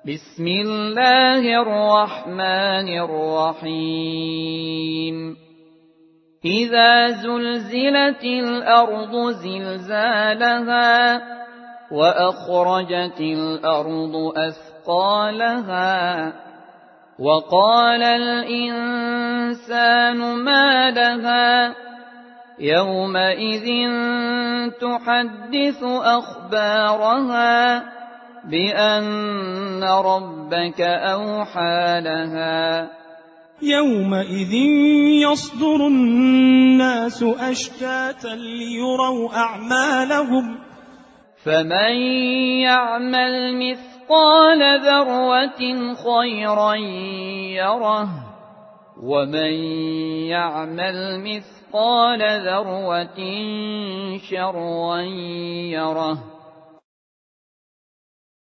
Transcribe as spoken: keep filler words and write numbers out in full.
بسم الله الرحمن الرحيم إذا زلزلت الأرض زلزالها وأخرجت الأرض أثقالها وقال الإنسان ما لها يومئذ تحدث أخبارها بأن ربك أوحى لها يومئذ يصدر الناس أشتاتا ليروا أعمالهم فمن يعمل مثقال ذرة خيرا يره ومن يعمل مثقال ذرة شرا يره